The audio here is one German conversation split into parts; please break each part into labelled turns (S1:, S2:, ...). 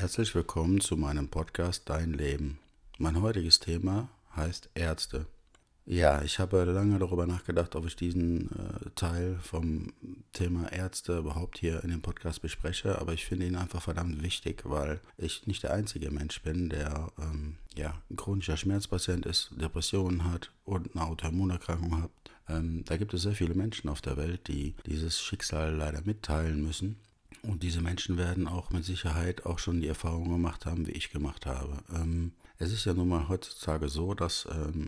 S1: Herzlich willkommen zu meinem Podcast Dein Leben. Mein heutiges Thema heißt Ärzte. Ja, ich habe lange darüber nachgedacht, ob ich diesen Teil vom Thema Ärzte überhaupt hier in dem Podcast bespreche, aber ich finde ihn einfach verdammt wichtig, weil ich nicht der einzige Mensch bin, der ein chronischer Schmerzpatient ist, Depressionen hat und eine Autoimmunerkrankung hat. Da gibt es sehr viele Menschen auf der Welt, die dieses Schicksal leider mitteilen müssen. Und diese Menschen werden auch mit Sicherheit auch schon die Erfahrung gemacht haben, wie ich gemacht habe. Es ist ja nun mal heutzutage so, dass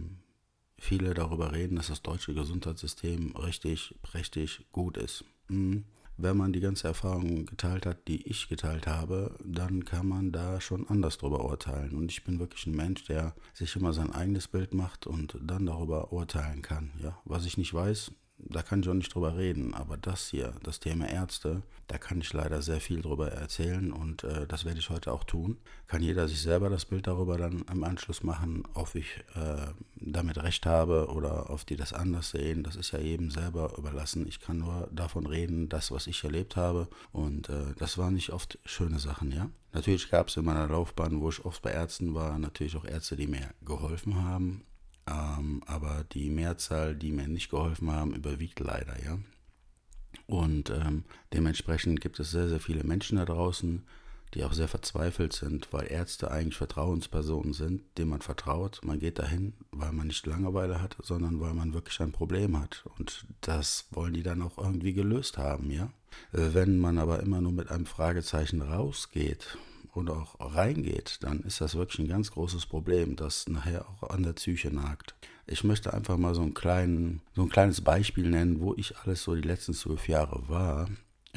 S1: viele darüber reden, dass das deutsche Gesundheitssystem richtig, prächtig gut ist. Wenn man die ganze Erfahrung geteilt hat, die ich geteilt habe, dann kann man da schon anders drüber urteilen. Und ich bin wirklich ein Mensch, der sich immer sein eigenes Bild macht und dann darüber urteilen kann. Ja, was ich nicht weiß, da kann ich auch nicht drüber reden, aber das hier, das Thema Ärzte, da kann ich leider sehr viel drüber erzählen und das werde ich heute auch tun. Kann jeder sich selber das Bild darüber dann im Anschluss machen, ob ich damit recht habe oder ob die das anders sehen. Das ist ja jedem selber überlassen. Ich kann nur davon reden, das, was ich erlebt habe, und das waren nicht oft schöne Sachen, ja. Natürlich gab es in meiner Laufbahn, wo ich oft bei Ärzten war, natürlich auch Ärzte, die mir geholfen haben. Aber die Mehrzahl, die mir nicht geholfen haben, überwiegt leider, ja. Und dementsprechend gibt es sehr, sehr viele Menschen da draußen, die auch sehr verzweifelt sind, weil Ärzte eigentlich Vertrauenspersonen sind, denen man vertraut. Man geht dahin, weil man nicht Langeweile hat, sondern weil man wirklich ein Problem hat. Und das wollen die dann auch irgendwie gelöst haben, ja. Wenn man aber immer nur mit einem Fragezeichen rausgeht und auch reingeht, dann ist das wirklich ein ganz großes Problem, das nachher auch an der Psyche nagt. Ich möchte einfach mal so ein kleines Beispiel nennen, wo ich alles so die letzten 12 Jahre war.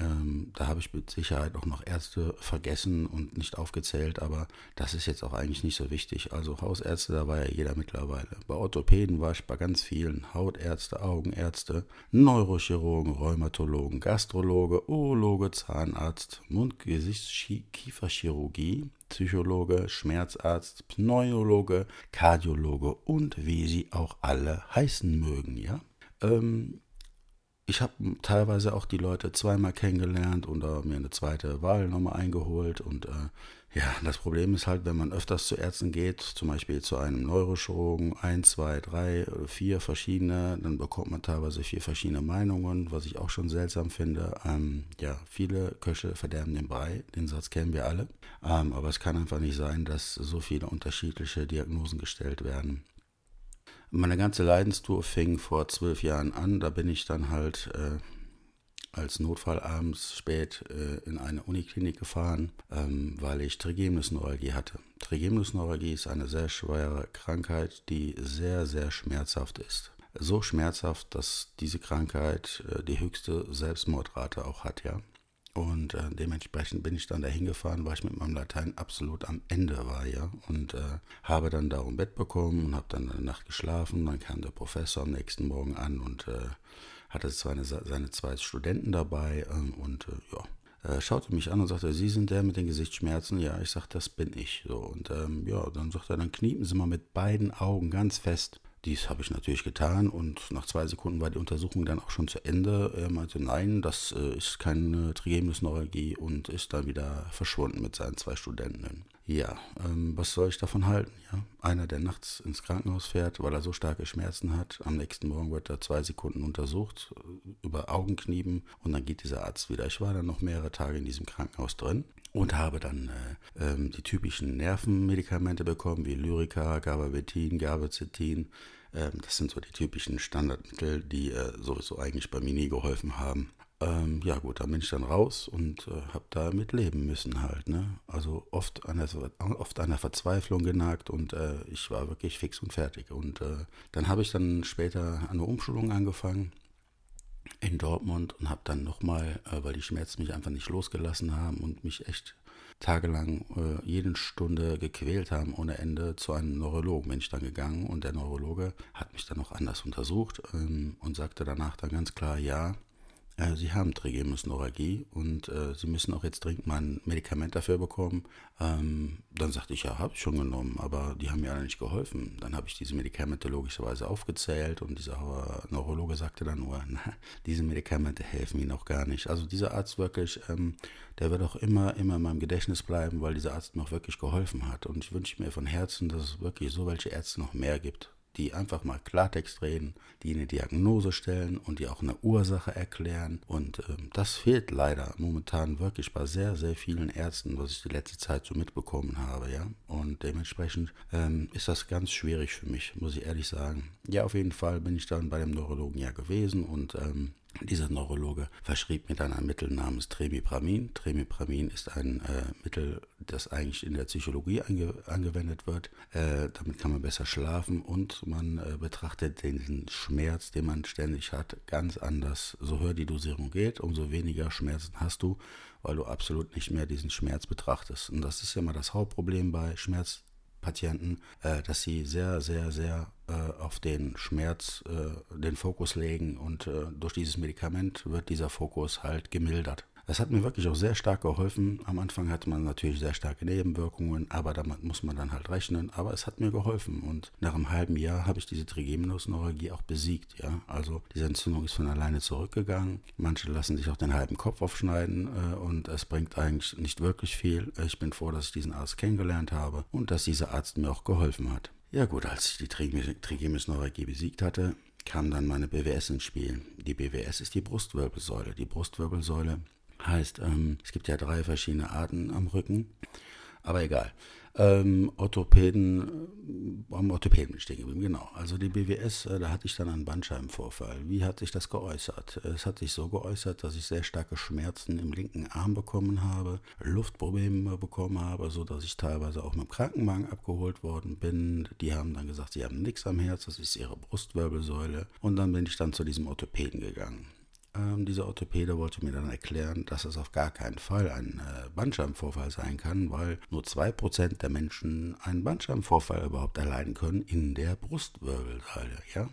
S1: Da habe ich mit Sicherheit auch noch Ärzte vergessen und nicht aufgezählt, aber das ist jetzt auch eigentlich nicht so wichtig. Also Hausärzte, da war ja jeder mittlerweile. Bei Orthopäden war ich bei ganz vielen. Hautärzte, Augenärzte, Neurochirurgen, Rheumatologen, Gastrologe, Urologe, Zahnarzt, Mund-, Gesichts-, Kieferchirurgie, Psychologe, Schmerzarzt, Pneumologe, Kardiologe und wie sie auch alle heißen mögen, ja. Ich habe teilweise auch die Leute zweimal kennengelernt und mir eine zweite Wahl nochmal eingeholt. Und das Problem ist halt, wenn man öfters zu Ärzten geht, zum Beispiel zu einem Neurochirurgen, 1, 2, 3, 4 verschiedene, dann bekommt man teilweise 4 verschiedene Meinungen, was ich auch schon seltsam finde. Viele Köche verderben den Brei, den Satz kennen wir alle. Aber es kann einfach nicht sein, dass so viele unterschiedliche Diagnosen gestellt werden. Meine ganze Leidenstour fing vor 12 Jahren an. Da bin ich dann halt als Notfall abends spät in eine Uniklinik gefahren, weil ich Trigeminusneuralgie hatte. Trigeminusneuralgie ist eine sehr schwere Krankheit, die sehr, sehr schmerzhaft ist. So schmerzhaft, dass diese Krankheit die höchste Selbstmordrate auch hat, ja. Und dementsprechend bin ich dann dahin gefahren, weil ich mit meinem Latein absolut am Ende war, ja. Und habe dann da ein Bett bekommen und habe dann eine Nacht geschlafen. Dann kam der Professor am nächsten Morgen an und hatte seine 2 Studenten dabei schaute mich an und sagte, Sie sind der mit den Gesichtsschmerzen? Ja, ich sagte, das bin ich. So, und dann sagt er, dann kniepen Sie mal mit beiden Augen ganz fest. Dies habe ich natürlich getan und nach 2 Sekunden war die Untersuchung dann auch schon zu Ende. Er meinte, nein, das ist keine Trigeminusneuralgie und ist dann wieder verschwunden mit seinen 2 Studenten. Ja, was soll ich davon halten? Ja? Einer, der nachts ins Krankenhaus fährt, weil er so starke Schmerzen hat, am nächsten Morgen wird er 2 Sekunden untersucht, über Augenknieben und dann geht dieser Arzt wieder. Ich war dann noch mehrere Tage in diesem Krankenhaus drin und habe dann die typischen Nervenmedikamente bekommen, wie Lyrica, Gabapentin, Gabapentin. Das sind so die typischen Standardmittel, die sowieso eigentlich bei mir nie geholfen haben. Dann bin ich dann raus und habe damit leben müssen halt, ne? Also oft an der Verzweiflung genagt und ich war wirklich fix und fertig. Und dann habe ich dann später eine Umschulung angefangen in Dortmund und habe dann nochmal, weil die Schmerzen mich einfach nicht losgelassen haben und mich echt tagelang jede Stunde gequält haben ohne Ende, zu einem Neurologen bin ich dann gegangen und der Neurologe hat mich dann noch anders untersucht und sagte danach dann ganz klar, ja, Sie haben Trigeminusneuralgie und Sie müssen auch jetzt dringend mal ein Medikament dafür bekommen. Dann sagte ich, ja, habe ich schon genommen, aber die haben mir alle nicht geholfen. Dann habe ich diese Medikamente logischerweise aufgezählt und dieser Neurologe sagte dann nur, na, diese Medikamente helfen Ihnen auch gar nicht. Also dieser Arzt wirklich, der wird auch immer in meinem Gedächtnis bleiben, weil dieser Arzt mir auch wirklich geholfen hat. Und ich wünsche mir von Herzen, dass es wirklich so welche Ärzte noch mehr gibt, die einfach mal Klartext reden, die eine Diagnose stellen und die auch eine Ursache erklären. Und das fehlt leider momentan wirklich bei sehr, sehr vielen Ärzten, was ich die letzte Zeit so mitbekommen habe. Ja? Und dementsprechend ist das ganz schwierig für mich, muss ich ehrlich sagen. Ja, auf jeden Fall bin ich dann bei dem Neurologen ja gewesen und dieser Neurologe verschrieb mir dann ein Mittel namens Tremipramin. Tremipramin ist ein Mittel, das eigentlich in der Psychologie angewendet wird. Damit kann man besser schlafen und man betrachtet den Schmerz, den man ständig hat, ganz anders. So höher die Dosierung geht, umso weniger Schmerzen hast du, weil du absolut nicht mehr diesen Schmerz betrachtest. Und das ist ja mal das Hauptproblem bei Schmerzpatienten, dass sie sehr, sehr, sehr auf den Schmerz den Fokus legen und durch dieses Medikament wird dieser Fokus halt gemildert. Das hat mir wirklich auch sehr stark geholfen. Am Anfang hatte man natürlich sehr starke Nebenwirkungen, aber damit muss man dann halt rechnen. Aber es hat mir geholfen und nach einem halben Jahr habe ich diese Trigeminusneuralgie auch besiegt. Ja? Also diese Entzündung ist von alleine zurückgegangen. Manche lassen sich auch den halben Kopf aufschneiden und es bringt eigentlich nicht wirklich viel. Ich bin froh, dass ich diesen Arzt kennengelernt habe und dass dieser Arzt mir auch geholfen hat. Ja gut, als ich die Trigeminusneuralgie besiegt hatte, kam dann meine BWS ins Spiel. Die BWS ist die Brustwirbelsäule. Die Brustwirbelsäule heißt, es gibt ja 3 verschiedene Arten am Rücken, aber egal. Am Orthopäden bin ich stehen geblieben, genau. Also die BWS, da hatte ich dann einen Bandscheibenvorfall. Wie hat sich das geäußert? Es hat sich so geäußert, dass ich sehr starke Schmerzen im linken Arm bekommen habe, Luftprobleme bekommen habe, sodass ich teilweise auch mit dem Krankenwagen abgeholt worden bin. Die haben dann gesagt, sie haben nichts am Herz, das ist ihre Brustwirbelsäule. Und dann bin ich dann zu diesem Orthopäden gegangen. Dieser Orthopäde wollte mir dann erklären, dass es auf gar keinen Fall ein Bandscheibenvorfall sein kann, weil nur 2% der Menschen einen Bandscheibenvorfall überhaupt erleiden können in der Brustwirbelsäule. Ja?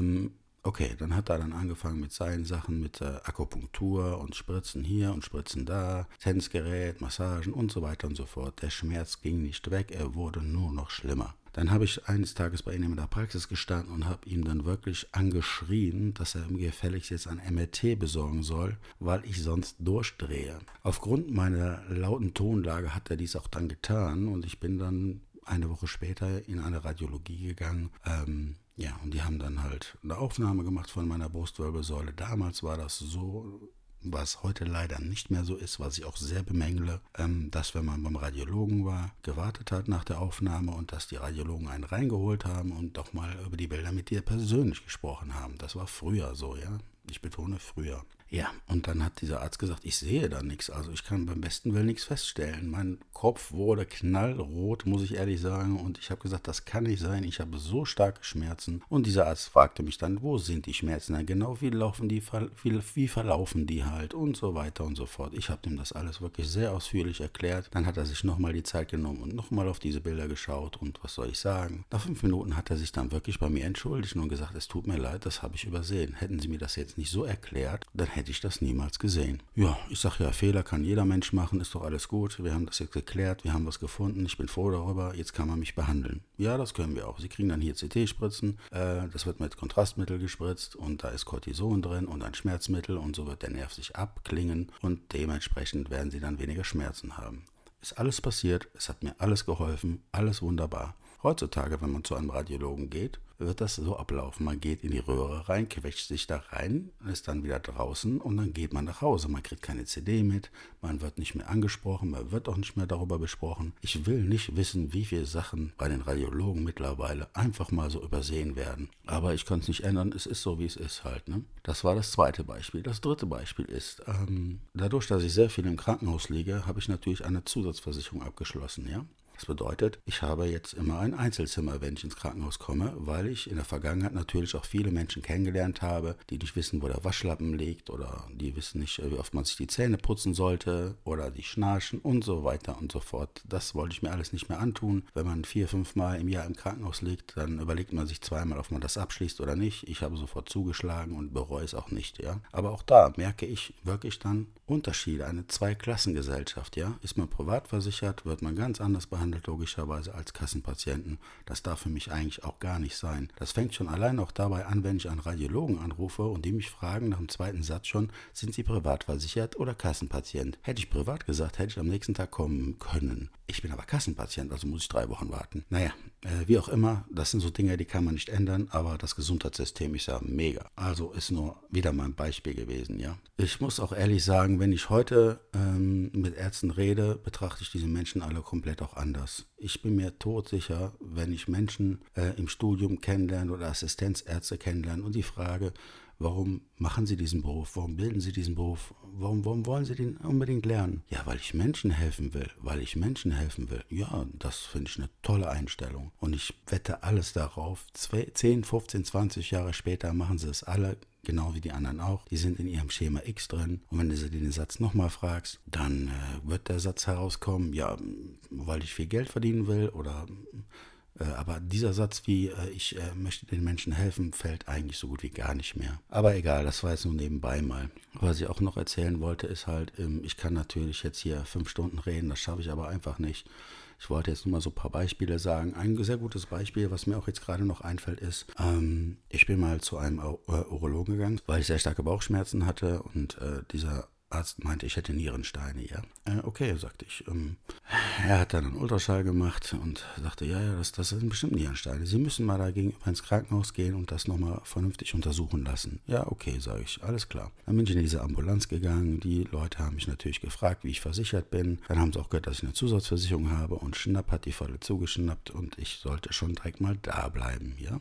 S1: Okay, dann hat er dann angefangen mit seinen Sachen, mit Akupunktur und Spritzen hier und Spritzen da, Tanzgerät, Massagen und so weiter und so fort. Der Schmerz ging nicht weg, er wurde nur noch schlimmer. Dann habe ich eines Tages bei ihm in der Praxis gestanden und habe ihm dann wirklich angeschrien, dass er mir gefälligst jetzt ein MRT besorgen soll, weil ich sonst durchdrehe. Aufgrund meiner lauten Tonlage hat er dies auch dann getan und ich bin dann eine Woche später in eine Radiologie gegangen. Ja, und die haben dann halt eine Aufnahme gemacht von meiner Brustwirbelsäule. Damals war das so, was heute leider nicht mehr so ist, was ich auch sehr bemängle, dass wenn man beim Radiologen war, gewartet hat nach der Aufnahme und dass die Radiologen einen reingeholt haben und doch mal über die Bilder mit dir persönlich gesprochen haben. Das war früher so, ja. Ich betone früher. Ja, und dann hat dieser Arzt gesagt, ich sehe da nichts, also ich kann beim besten Willen nichts feststellen. Mein Kopf wurde knallrot, muss ich ehrlich sagen, und ich habe gesagt, das kann nicht sein, ich habe so starke Schmerzen. Und dieser Arzt fragte mich dann, wo sind die Schmerzen dann genau, wie verlaufen die halt und so weiter und so fort. Ich habe ihm das alles wirklich sehr ausführlich erklärt. Dann hat er sich nochmal die Zeit genommen und nochmal auf diese Bilder geschaut und was soll ich sagen. Nach 5 Minuten hat er sich dann wirklich bei mir entschuldigt und gesagt, es tut mir leid, das habe ich übersehen. Hätten Sie mir das jetzt nicht so erklärt, dann hätte ich das niemals gesehen. Ja, ich sage ja, Fehler kann jeder Mensch machen, ist doch alles gut. Wir haben das jetzt geklärt, wir haben was gefunden, ich bin froh darüber, jetzt kann man mich behandeln. Ja, das können wir auch. Sie kriegen dann hier CT-Spritzen, das wird mit Kontrastmittel gespritzt und da ist Cortison drin und ein Schmerzmittel und so wird der Nerv sich abklingen und dementsprechend werden Sie dann weniger Schmerzen haben. Ist alles passiert, es hat mir alles geholfen, alles wunderbar. Heutzutage, wenn man zu einem Radiologen geht, wird das so ablaufen. Man geht in die Röhre rein, quetscht sich da rein, ist dann wieder draußen und dann geht man nach Hause. Man kriegt keine CD mit, man wird nicht mehr angesprochen, man wird auch nicht mehr darüber besprochen. Ich will nicht wissen, wie viele Sachen bei den Radiologen mittlerweile einfach mal so übersehen werden. Aber ich kann es nicht ändern, es ist so, wie es ist halt. Ne? Das war das zweite Beispiel. Das dritte Beispiel ist, dadurch, dass ich sehr viel im Krankenhaus liege, habe ich natürlich eine Zusatzversicherung abgeschlossen, ja. Das bedeutet, ich habe jetzt immer ein Einzelzimmer, wenn ich ins Krankenhaus komme, weil ich in der Vergangenheit natürlich auch viele Menschen kennengelernt habe, die nicht wissen, wo der Waschlappen liegt oder die wissen nicht, wie oft man sich die Zähne putzen sollte oder die schnarchen und so weiter und so fort. Das wollte ich mir alles nicht mehr antun. Wenn man 4, 5 Mal im Jahr im Krankenhaus liegt, dann überlegt man sich zweimal, ob man das abschließt oder nicht. Ich habe sofort zugeschlagen und bereue es auch nicht, ja. Aber auch da merke ich wirklich dann Unterschiede, eine Zweiklassengesellschaft, ja. Ist man privat versichert, wird man ganz anders behandelt, logischerweise, als Kassenpatienten. Das darf für mich eigentlich auch gar nicht sein. Das fängt schon allein auch dabei an, wenn ich einen Radiologen anrufe und die mich fragen nach dem zweiten Satz schon, sind Sie privat versichert oder Kassenpatient? Hätte ich privat gesagt, hätte ich am nächsten Tag kommen können. Ich bin aber Kassenpatient, also muss ich 3 Wochen warten. Naja, wie auch immer, das sind so Dinge, die kann man nicht ändern, aber das Gesundheitssystem ist ja mega. Also ist nur wieder mal ein Beispiel gewesen, ja. Ich muss auch ehrlich sagen, wenn ich heute mit Ärzten rede, betrachte ich diese Menschen alle komplett auch anders. Ich bin mir todsicher, wenn ich Menschen im Studium kennenlerne oder Assistenzärzte kennenlerne und die frage, warum machen Sie diesen Beruf? Warum bilden Sie diesen Beruf? Warum wollen Sie den unbedingt lernen? Ja, weil ich Menschen helfen will. Ja, das finde ich eine tolle Einstellung. Und ich wette alles darauf. 10, 15, 20 Jahre später machen sie es alle genau wie die anderen auch. Die sind in ihrem Schema X drin. Und wenn du sie den Satz nochmal fragst, dann wird der Satz herauskommen, ja, weil ich viel Geld verdienen will oder... Aber dieser Satz wie ich möchte den Menschen helfen, fällt eigentlich so gut wie gar nicht mehr. Aber egal, das war jetzt nur nebenbei mal. Was ich auch noch erzählen wollte, ist halt, ich kann natürlich jetzt hier 5 Stunden reden, das schaffe ich aber einfach nicht. Ich wollte jetzt nur mal so ein paar Beispiele sagen. Ein sehr gutes Beispiel, was mir auch jetzt gerade noch einfällt, ist, ich bin mal zu einem Urologen gegangen, weil ich sehr starke Bauchschmerzen hatte und dieser Arzt meinte, ich hätte Nierensteine, ja. Okay, sagte ich. Er hat dann einen Ultraschall gemacht und sagte, ja, das sind bestimmt Nierensteine. Sie müssen mal da gegenüber ins Krankenhaus gehen und das nochmal vernünftig untersuchen lassen. Ja, okay, sage ich, alles klar. Dann bin ich in diese Ambulanz gegangen. Die Leute haben mich natürlich gefragt, wie ich versichert bin. Dann haben sie auch gehört, dass ich eine Zusatzversicherung habe und schnapp hat die volle zugeschnappt und ich sollte schon direkt mal da bleiben, ja.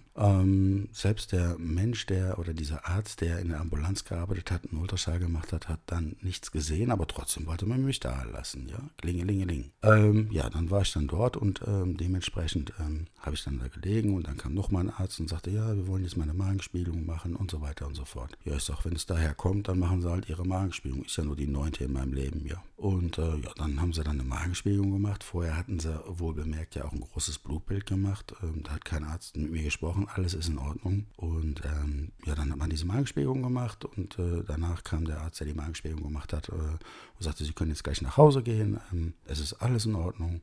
S1: Selbst der Mensch, oder dieser Arzt, der in der Ambulanz gearbeitet hat, einen Ultraschall gemacht hat, hat dann nichts gesehen, aber trotzdem wollte man mich da lassen, ja, klingelingeling. Ja, dann war ich dann dort und dementsprechend habe ich dann da gelegen und dann kam nochmal ein Arzt und sagte, ja, wir wollen jetzt mal eine Magenspiegelung machen und so weiter und so fort. Ja, ich sag, wenn es daher kommt, dann machen sie halt ihre Magenspiegelung. Ist ja nur die 9. in meinem Leben, ja. Und ja, dann haben sie dann eine Magenspiegelung gemacht. Vorher hatten sie wohlbemerkt ja auch ein großes Blutbild gemacht. Da hat kein Arzt mit mir gesprochen, alles ist in Ordnung. Und ja, dann hat man diese Magenspiegelung gemacht und danach kam der Arzt, der die Magenspiegelung gemacht hat und sagte, Sie können jetzt gleich nach Hause gehen, es ist alles in Ordnung,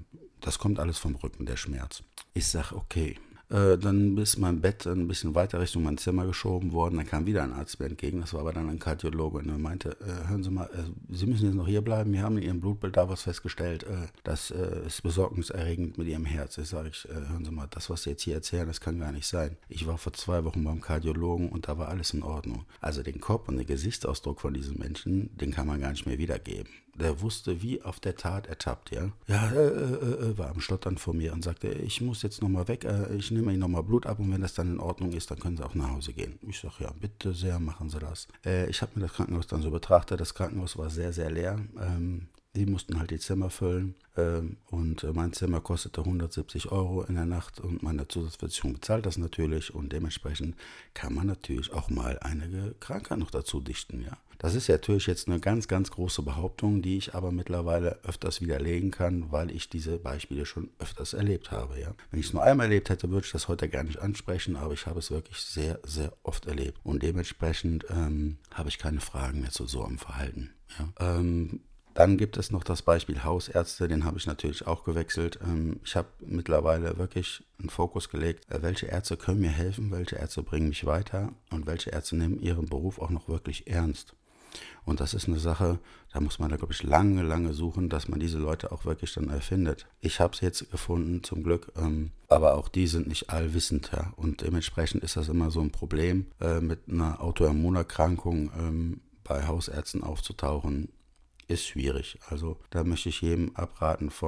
S1: das kommt alles vom Rücken, der Schmerz. Ich sage, okay. Dann ist mein Bett ein bisschen weiter Richtung mein Zimmer geschoben worden. Dann kam wieder ein Arzt mir entgegen, das war aber dann ein Kardiologe. Und er meinte, hören Sie mal, Sie müssen jetzt noch hier bleiben. Wir haben in Ihrem Blutbild da was festgestellt. Das ist besorgniserregend mit Ihrem Herz. Ich sage, hören Sie mal, das, was Sie jetzt hier erzählen, das kann gar nicht sein. Ich war vor 2 Wochen beim Kardiologen und da war alles in Ordnung. Also den Kopf und den Gesichtsausdruck von diesem Menschen, den kann man gar nicht mehr wiedergeben. Der wusste, wie auf der Tat ertappt, ja. Ja, war am Stottern vor mir und sagte, ich muss jetzt nochmal weg, ich nehme Ihnen nochmal Blut ab und wenn das dann in Ordnung ist, dann können Sie auch nach Hause gehen. Ich sage, ja, bitte sehr, machen Sie das. Ich habe mir das Krankenhaus dann so betrachtet, das Krankenhaus war sehr, sehr leer. Die mussten halt die Zimmer füllen und mein Zimmer kostete 170 € in der Nacht und meine Zusatzversicherung bezahlt das natürlich und dementsprechend kann man natürlich auch mal einige Krankheit noch dazu dichten, ja. Das ist ja natürlich jetzt eine ganz, ganz große Behauptung, die ich aber mittlerweile öfters widerlegen kann, weil ich diese Beispiele schon öfters erlebt habe, ja. Wenn ich es nur einmal erlebt hätte, würde ich das heute gar nicht ansprechen, aber ich habe es wirklich sehr, sehr oft erlebt und dementsprechend habe ich keine Fragen mehr zu so einem Verhalten, ja. Dann gibt es noch das Beispiel Hausärzte, den habe ich natürlich auch gewechselt. Ich habe mittlerweile wirklich einen Fokus gelegt, welche Ärzte können mir helfen, welche Ärzte bringen mich weiter und welche Ärzte nehmen ihren Beruf auch noch wirklich ernst. Und das ist eine Sache, da muss man, glaube ich, lange, lange suchen, dass man diese Leute auch wirklich dann erfindet. Ich habe es jetzt gefunden, zum Glück, aber auch die sind nicht allwissend. Ja. Und dementsprechend ist das immer so ein Problem, mit einer Autoimmunerkrankung bei Hausärzten aufzutauchen. Ist schwierig. Also da möchte ich jedem abraten von,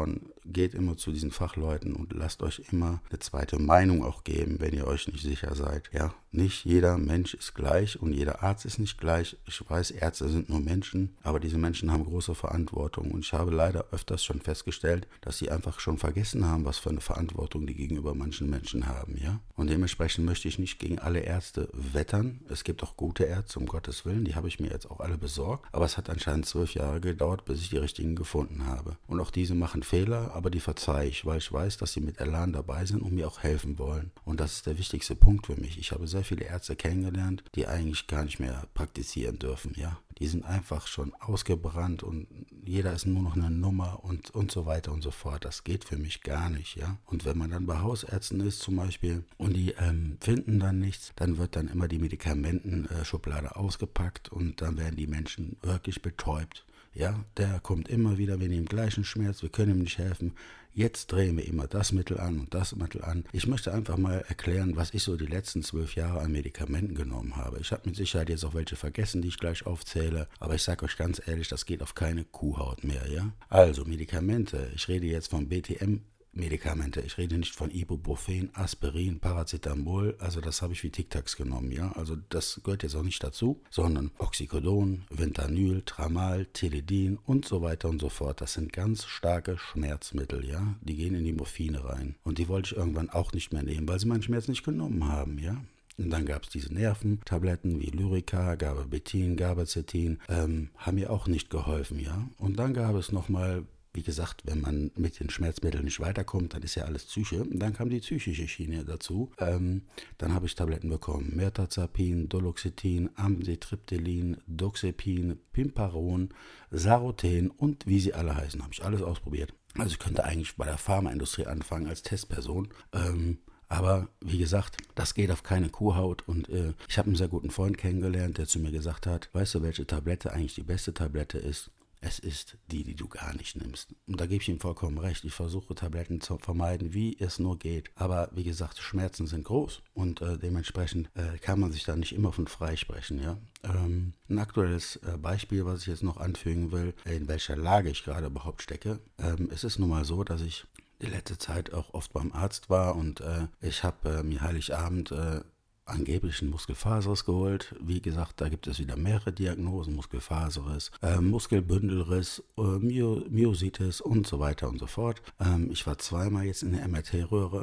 S1: geht immer zu diesen Fachleuten und lasst euch immer eine zweite Meinung auch geben, wenn ihr euch nicht sicher seid. Ja, nicht jeder Mensch ist gleich und jeder Arzt ist nicht gleich. Ich weiß, Ärzte sind nur Menschen, aber diese Menschen haben große Verantwortung und ich habe leider öfters schon festgestellt, dass sie einfach schon vergessen haben, was für eine Verantwortung die gegenüber manchen Menschen haben. Ja, und dementsprechend möchte ich nicht gegen alle Ärzte wettern. Es gibt auch gute Ärzte, um Gottes Willen, die habe ich mir jetzt auch alle besorgt, aber es hat anscheinend 12 Jahre gedauert, bis ich die richtigen gefunden habe. Und auch diese machen Fehler, aber die verzeihe ich, weil ich weiß, dass sie mit Elan dabei sind und mir auch helfen wollen. Und das ist der wichtigste Punkt für mich. Ich habe sehr viele Ärzte kennengelernt, die eigentlich gar nicht mehr praktizieren dürfen, ja. Die sind einfach schon ausgebrannt und jeder ist nur noch eine Nummer und so weiter und so fort. Das geht für mich gar nicht, ja. Und wenn man dann bei Hausärzten ist zum Beispiel und die finden dann nichts, dann wird dann immer die Medikamentenschublade ausgepackt und dann werden die Menschen wirklich betäubt. Ja, der kommt immer wieder wegen dem gleichen Schmerz, wir können ihm nicht helfen. Jetzt drehen wir immer das Mittel an und das Mittel an. Ich möchte einfach mal erklären, was ich so die letzten 12 Jahre an Medikamenten genommen habe. Ich habe mit Sicherheit jetzt auch welche vergessen, die ich gleich aufzähle. Aber ich sage euch ganz ehrlich, das geht auf keine Kuhhaut mehr, ja. Also Medikamente, ich rede jetzt von BTM-Medikamente. Ich rede nicht von Ibuprofen, Aspirin, Paracetamol, also das habe ich wie Tic-Tacs genommen, ja. Also das gehört jetzt auch nicht dazu, sondern Oxycodon, Ventanyl, Tramal, Tilidin und so weiter und so fort. Das sind ganz starke Schmerzmittel, ja. Die gehen in die Morphine rein. Und die wollte ich irgendwann auch nicht mehr nehmen, weil sie meinen Schmerz nicht genommen haben, ja. Und dann gab es diese Nerventabletten wie Lyrica, Gabapentin, Gabapentin, haben mir auch nicht geholfen, ja. Und dann gab es nochmal, wie gesagt, wenn man mit den Schmerzmitteln nicht weiterkommt, dann ist ja alles Psyche. Und dann kam die psychische Schiene dazu. Dann habe ich Tabletten bekommen. Mirtazapin, Duloxetin, Amitriptylin, Doxepin, Pimparon, Saroten und wie sie alle heißen. Habe ich alles ausprobiert. Also ich könnte eigentlich bei der Pharmaindustrie anfangen als Testperson. Aber wie gesagt, das geht auf keine Kuhhaut und ich habe einen sehr guten Freund kennengelernt, der zu mir gesagt hat, weißt du, welche Tablette eigentlich die beste Tablette ist? Es ist die du gar nicht nimmst. Und da gebe ich ihm vollkommen recht. Ich versuche Tabletten zu vermeiden, wie es nur geht. Aber wie gesagt, Schmerzen sind groß und dementsprechend kann man sich da nicht immer von freisprechen. Ja? Ein aktuelles Beispiel, was ich jetzt noch anfügen will, in welcher Lage ich gerade überhaupt stecke. Es ist nun mal so, dass ich die letzte Zeit auch oft beim Arzt war und ich habe mir Heiligabend angeblich einen Muskelfaserriss geholt. Wie gesagt, da gibt es wieder mehrere Diagnosen, Muskelfaserriss, Muskelbündelriss, Myositis und so weiter und so fort. Ich war zweimal jetzt in der MRT-Röhre.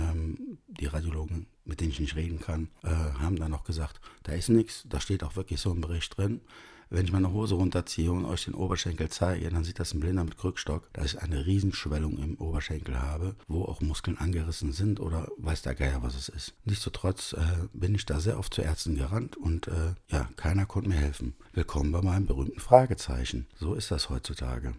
S1: Die Radiologen, mit denen ich nicht reden kann, haben dann noch gesagt, da ist nichts, da steht auch wirklich so ein Bericht drin. Wenn ich meine Hose runterziehe und euch den Oberschenkel zeige, dann sieht das ein Blinder mit Krückstock, dass ich eine Riesenschwellung im Oberschenkel habe, wo auch Muskeln angerissen sind oder weiß der Geier, was es ist. Nichtsdestotrotz bin ich da sehr oft zu Ärzten gerannt und ja, keiner konnte mir helfen. Willkommen bei meinem berühmten Fragezeichen. So ist das heutzutage.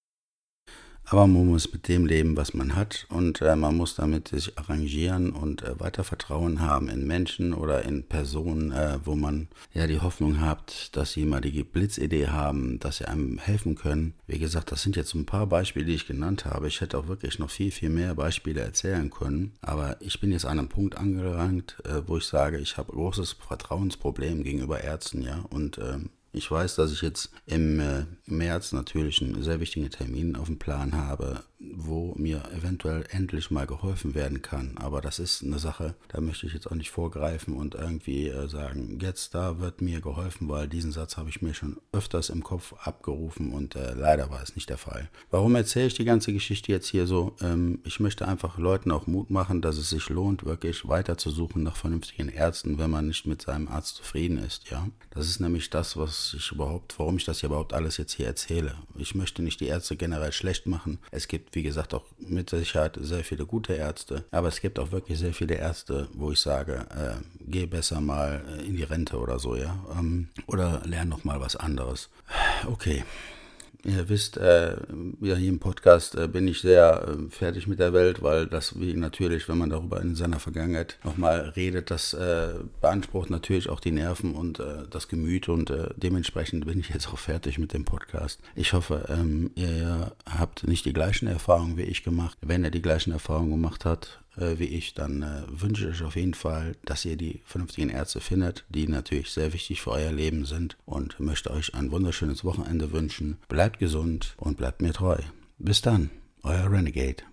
S1: Aber man muss mit dem leben, was man hat und man muss damit sich arrangieren und weiter Vertrauen haben in Menschen oder in Personen, wo man ja die Hoffnung hat, dass sie mal die Blitzidee haben, dass sie einem helfen können. Wie gesagt, das sind jetzt ein paar Beispiele, die ich genannt habe. Ich hätte auch wirklich noch viel, viel mehr Beispiele erzählen können. Aber ich bin jetzt an einem Punkt angelangt, wo ich sage, ich habe großes Vertrauensproblem gegenüber Ärzten, ja, und ich weiß, dass ich jetzt im März natürlich einen sehr wichtigen Termin auf dem Plan habe, wo mir eventuell endlich mal geholfen werden kann. Aber das ist eine Sache, da möchte ich jetzt auch nicht vorgreifen und irgendwie sagen, jetzt da wird mir geholfen, weil diesen Satz habe ich mir schon öfters im Kopf abgerufen und leider war es nicht der Fall. Warum erzähle ich die ganze Geschichte jetzt hier so? Ich möchte einfach Leuten auch Mut machen, dass es sich lohnt, wirklich weiter zu suchen nach vernünftigen Ärzten, wenn man nicht mit seinem Arzt zufrieden ist. Ja, das ist nämlich das, warum ich das hier überhaupt alles jetzt hier erzähle. Ich möchte nicht die Ärzte generell schlecht machen. Es gibt, wie gesagt, auch mit Sicherheit sehr viele gute Ärzte, aber es gibt auch wirklich sehr viele Ärzte, wo ich sage, geh besser mal in die Rente oder so, ja, oder lern noch mal was anderes. Okay. Ihr wisst, ja, hier im Podcast bin ich sehr fertig mit der Welt, weil das, wie natürlich, wenn man darüber in seiner Vergangenheit nochmal redet, das beansprucht natürlich auch die Nerven und das Gemüt und dementsprechend bin ich jetzt auch fertig mit dem Podcast. Ich hoffe, ihr habt nicht die gleichen Erfahrungen wie ich gemacht. Wenn ihr die gleichen Erfahrungen gemacht habt, wie ich, dann wünsche ich euch auf jeden Fall, dass ihr die vernünftigen Ärzte findet, die natürlich sehr wichtig für euer Leben sind und möchte euch ein wunderschönes Wochenende wünschen. Bleibt gesund und bleibt mir treu. Bis dann. euer Renegade.